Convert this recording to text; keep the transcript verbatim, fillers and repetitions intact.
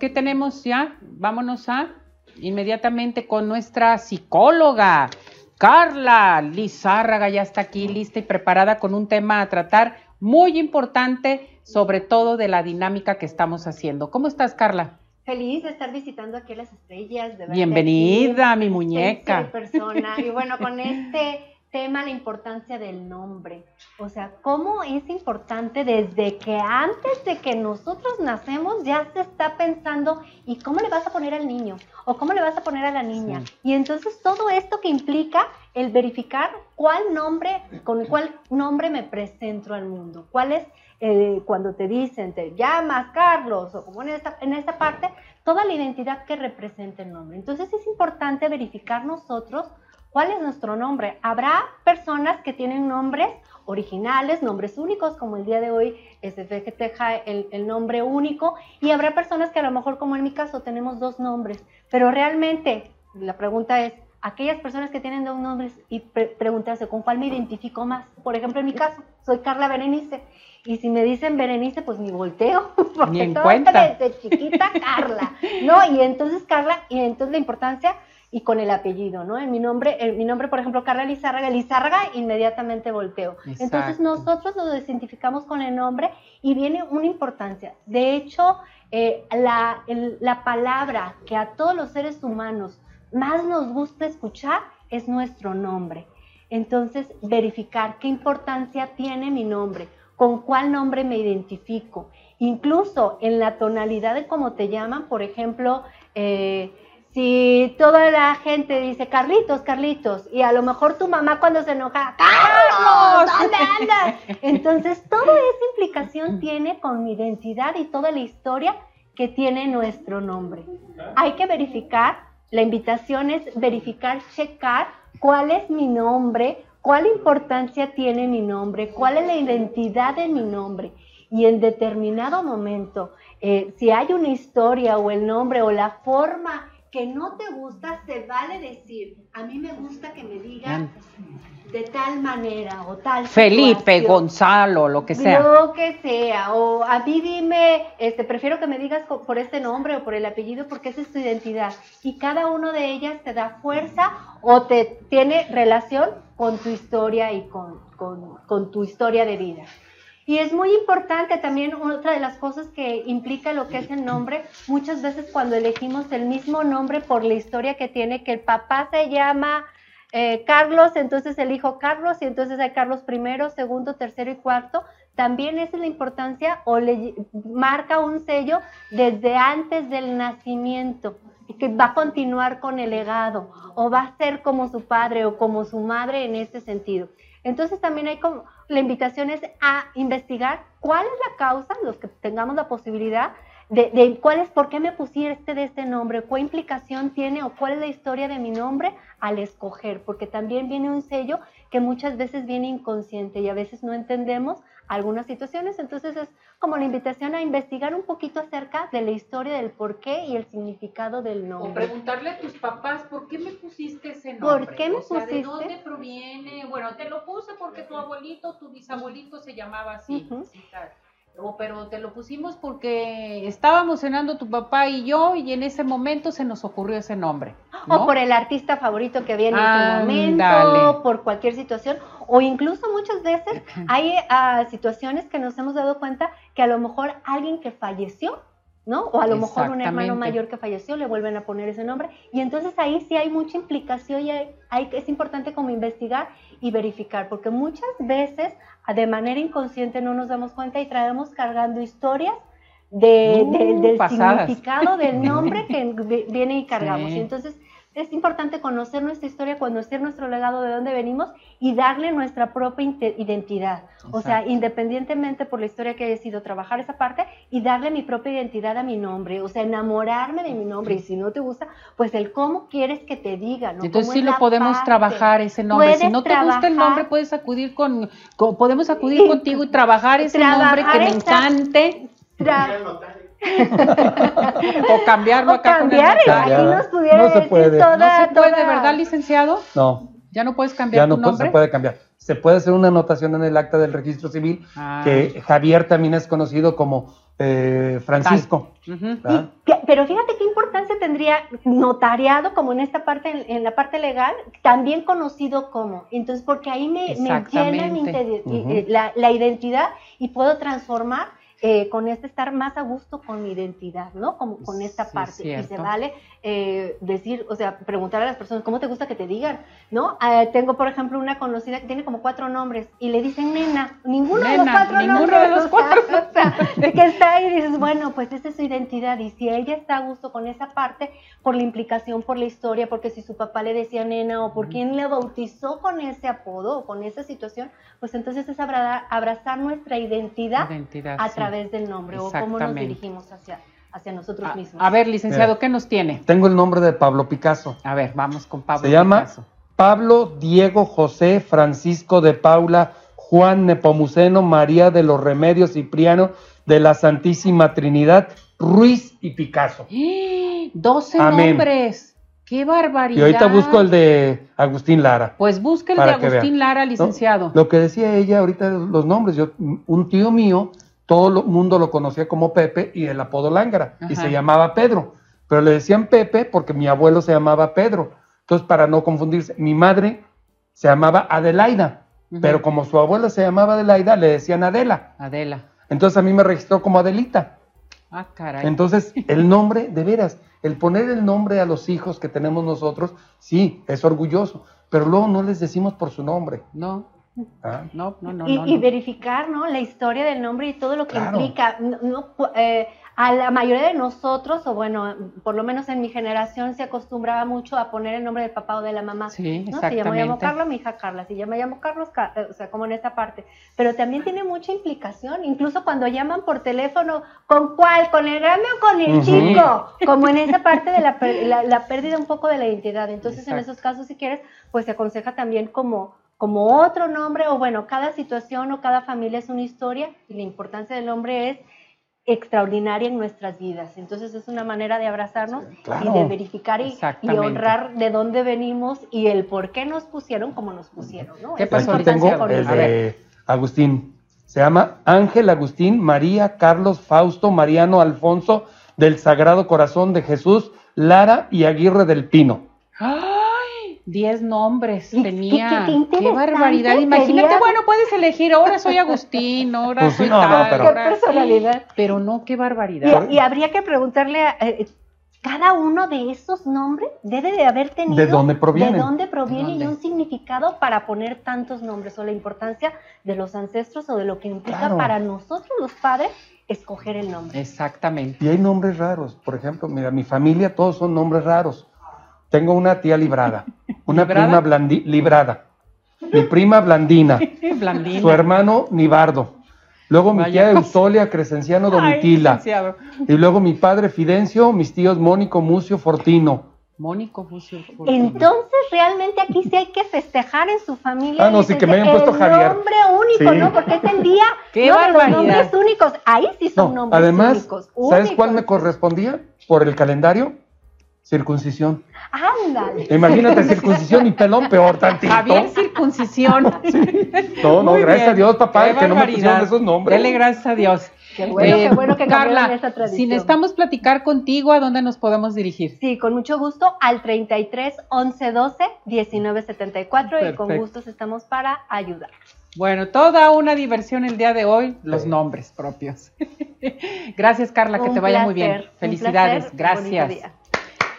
¿qué tenemos ya? Vámonos a inmediatamente con nuestra psicóloga, Carla Lizárraga, ya está aquí lista y preparada con un tema a tratar muy importante, sobre todo de la dinámica que estamos haciendo. ¿Cómo estás, Carla? Feliz de estar visitando aquí a las estrellas. De Bienvenida, aquí, mi muñeca. Persona. Y bueno, con este tema, la importancia del nombre. O sea, cómo es importante desde que antes de que nosotros nacemos ya se está pensando, ¿y cómo le vas a poner al niño? ¿O cómo le vas a poner a la niña? Sí. Y entonces todo esto que implica el verificar cuál nombre, con cuál nombre me presento al mundo. ¿Cuál es, eh, cuando te dicen, te llamas Carlos, o como en esta, en esta parte, toda la identidad que representa el nombre. Entonces es importante verificar nosotros cuál es nuestro nombre. Habrá personas que tienen nombres originales, nombres únicos, como el día de hoy se festeja el, el nombre único, y habrá personas que a lo mejor, como en mi caso, tenemos dos nombres, pero realmente la pregunta es, aquellas personas que tienen dos nombres y pre preguntarse con cuál me identifico más. Por ejemplo, en mi caso, soy Carla Berenice, y si me dicen Berenice, pues ni volteo, porque todo está desde chiquita Carla, ¿no? Y entonces Carla, y entonces la importancia, y con el apellido, ¿no? En mi nombre, en mi nombre, por ejemplo, Carla Lizárraga, Lizárraga, inmediatamente volteo. Exacto. Entonces nosotros nos identificamos con el nombre y viene una importancia. De hecho, eh, la, el, la palabra que a todos los seres humanos más nos gusta escuchar es nuestro nombre. Entonces, verificar qué importancia tiene mi nombre, con cuál nombre me identifico. Incluso en la tonalidad de cómo te llaman, por ejemplo, eh, si toda la gente dice Carlitos, Carlitos, y a lo mejor tu mamá cuando se enoja, ¡Carlos! ¿Dónde andas? Entonces, toda esa implicación tiene con mi identidad y toda la historia que tiene nuestro nombre. Hay que verificar, la invitación es verificar, checar cuál es mi nombre, cuál importancia tiene mi nombre, cuál es la identidad de mi nombre. Y en determinado momento, eh, si hay una historia o el nombre o la forma que no te gusta, se vale decir, a mí me gusta que me digan de tal manera o tal Felipe, situación, Gonzalo, lo que sea. Lo que sea, o a mí dime, este, prefiero que me digas por este nombre o por el apellido porque esa es tu identidad. Y cada uno de ellas te da fuerza o te tiene relación con tu historia y con, con, con tu historia de vida. Y es muy importante también, otra de las cosas que implica lo que es el nombre, muchas veces cuando elegimos el mismo nombre por la historia que tiene, que el papá se llama eh, Carlos, entonces el hijo Carlos, y entonces hay Carlos primero, segundo, tercero y cuarto, también esa es la importancia o le marca un sello desde antes del nacimiento, que va a continuar con el legado, o va a ser como su padre o como su madre en este sentido. Entonces también hay como, la invitación es a investigar cuál es la causa, los que tengamos la posibilidad, de, de cuál es, por qué me pusiste de este nombre, cuál implicación tiene o cuál es la historia de mi nombre al escoger, porque también viene un sello que muchas veces viene inconsciente y a veces no entendemos algunas situaciones, entonces es como la invitación a investigar un poquito acerca de la historia del por qué y el significado del nombre. O preguntarle a tus papás, ¿por qué me pusiste ese nombre? ¿Por qué me o sea, pusiste? ¿de dónde proviene? Bueno, te lo puse porque tu abuelito, tu bisabuelito se llamaba así, uh-huh. sí, claro. O, pero te lo pusimos porque estábamos cenando tu papá y yo y en ese momento se nos ocurrió ese nombre, ¿no? O por el artista favorito que había en ese momento, dale. Por cualquier situación, o incluso muchas veces hay uh, situaciones que nos hemos dado cuenta que a lo mejor alguien que falleció, ¿no? O a lo mejor un hermano mayor que falleció, le vuelven a poner ese nombre, y entonces ahí sí hay mucha implicación y hay, hay, es importante como investigar y verificar, porque muchas veces de manera inconsciente no nos damos cuenta y traemos cargando historias de, uh, de, del pasadas. Significado del nombre que viene y cargamos, sí. Y entonces es importante conocer nuestra historia, conocer nuestro legado, de dónde venimos y darle nuestra propia identidad. Exacto. O sea, independientemente por la historia que haya sido, trabajar esa parte y darle mi propia identidad a mi nombre. O sea, enamorarme de mi nombre. Y si no te gusta, pues el cómo quieres que te diga, ¿no? Entonces sí lo podemos parte. trabajar ese nombre. Puedes si no te trabajar, gusta el nombre, puedes acudir con, con podemos acudir y, contigo y trabajar ese trabajar nombre que me esa, encante. Tra o cambiarlo o acá cambiar, con el aquí nos pudiera no se decir puede. toda, no se puede, toda... ¿verdad, licenciado? No. ¿Ya no puedes cambiar Ya no tu pu- nombre? se puede cambiar. Se puede hacer una anotación en el acta del registro civil Ah. que Javier también es conocido como eh, Francisco. Ujú. ¿verdad? Y que- pero fíjate qué importancia tendría notariado, como en esta parte, en, en la parte legal, también conocido como. Entonces, porque ahí me, me llena mi Exactamente. inte- Ujú. eh, la, la identidad y puedo transformar eh, con este estar más a gusto con mi identidad, ¿no? Como con esta Sí, parte. Y cierto. se vale eh, decir, o sea, preguntar a las personas, ¿cómo te gusta que te digan? ¿No? Eh, tengo, por ejemplo, una conocida que tiene como cuatro nombres y le dicen nena. Ninguno de los Nena, cuatro ninguno nombres. de los o sea, cuatro. o sea, de que está ahí y dices, bueno, pues esa es su identidad. Y si ella está a gusto con esa parte, por la implicación, por la historia, porque si su papá le decía nena o por quién le bautizó con ese apodo o con esa situación, pues entonces es abra- abrazar nuestra identidad, Identidad, a sí. través del nombre o cómo nos Exactamente. dirigimos hacia, hacia nosotros A, mismos. a ver, licenciado, Mira. ¿qué nos tiene? Tengo el nombre de Pablo Picasso. A ver, vamos con Pablo Se llama Picasso. Pablo Diego José Francisco de Paula Juan Nepomuceno María de los Remedios Cipriano de la Santísima Trinidad Ruiz y Picasso. ¡Eh! doce Amén. nombres. ¡Qué barbaridad! Y ahorita busco el de Agustín Lara. Pues busca el para de que Agustín vean. Lara, ¿no? licenciado. Lo que decía ella ahorita, los nombres, yo, un tío mío, todo el mundo lo conocía como Pepe y el apodo Lángara, y Ajá. se llamaba Pedro, pero le decían Pepe porque mi abuelo se llamaba Pedro. Entonces, para no confundirse, mi madre se llamaba Adelaida, Ujú. pero como su abuela se llamaba Adelaida, le decían Adela. Adela. Entonces a mí me registró como Adelita. Ah, caray. Entonces, el nombre, de veras, el poner el nombre a los hijos que tenemos nosotros, sí, es orgulloso, pero luego no les decimos por su nombre. No, ¿ah? no, no, no. y, no, y no. verificar, ¿no? La historia del nombre y todo lo que Claro. implica. No, no, eh, a la mayoría de nosotros, o bueno, por lo menos en mi generación, se acostumbraba mucho a poner el nombre del papá o de la mamá. Sí, ¿no? Si yo me llamo exactamente. Carla, mi hija Carla. Si yo me llamo Carlos, Ca- eh, o sea, como en esa parte. Pero también tiene mucha implicación, incluso cuando llaman por teléfono, ¿con cuál? ¿Con el grande o con el Ujú. chico? Como en esa parte de la, per- la, la pérdida un poco de la identidad. Entonces, en Exacto. esos casos, si quieres, pues se aconseja también como como otro nombre, o bueno, cada situación o cada familia es una historia y la importancia del nombre es extraordinaria en nuestras vidas. Entonces es una manera de abrazarnos Claro. y de verificar y, y Exactamente. honrar de dónde venimos y el por qué nos pusieron como nos pusieron, ¿no? ¿Qué Esa pasó, Aquí importancia tengo con el eso. A ver. de Agustín. Se llama Ángel Agustín María Carlos Fausto Mariano Alfonso del Sagrado Corazón de Jesús Lara y Aguirre del Pino. ¡Ay! Diez nombres Y tenía. qué- qué- qué ¡Qué interesante barbaridad! Imagínate, sería. bueno, puedes elegir, ahora soy Agustín, ahora Pues sí, soy no, no, tal, pero- Qué ahora- personalidad. Pero no, qué barbaridad. Y, y habría que preguntarle, a, eh, cada uno de esos nombres debe de haber tenido ¿De dónde provienen? de dónde proviene ¿De y dónde? un significado para poner tantos nombres o la importancia de los ancestros o de lo que implica Claro. para nosotros los padres escoger el nombre. Exactamente. Y hay nombres raros. Por ejemplo, mira, mi familia todos son nombres raros. Tengo una tía librada, una ¿Librada? prima blandi- librada, mi prima Blandina, Blandina. su hermano Nibardo, luego mi Vaya tía cosa. Eustolia Crescenciano Ay, Domitila, licenciado. y luego mi padre Fidencio, mis tíos Mónico, Mucio, Fortino. Mónico Fucio. Entonces, realmente aquí sí hay que festejar en su familia. Ah, no, sí, que me hayan el puesto Javier. nombre único, Sí. ¿no? Porque es el día ¡Qué ¿no? de los barbaridad! nombres únicos. Ahí sí son No, nombres además, únicos. ¿sabes cuál me únicos. correspondía por el calendario? Circuncisión. Ándale. Imagínate, circuncisión y pelón, peor tantito. Javier Circuncisión. No, no, Muy gracias bien. a Dios, papá, Qué que no me pusieron barbaridad. esos nombres. Dele gracias a Dios. Qué bueno, Eh, qué bueno que cambiaron Carla, esa tradición. si necesitamos platicar contigo, ¿a dónde nos podemos dirigir? Sí, con mucho gusto al treinta y tres, once, doce, diecinueve, setenta y cuatro y con Perfecto. gustos estamos para ayudar. Bueno, toda una diversión el día de hoy, los Sí. nombres propios. Gracias, Carla, que Un te vaya muy placer, bien. un Felicidades, placer, bonito gracias. día.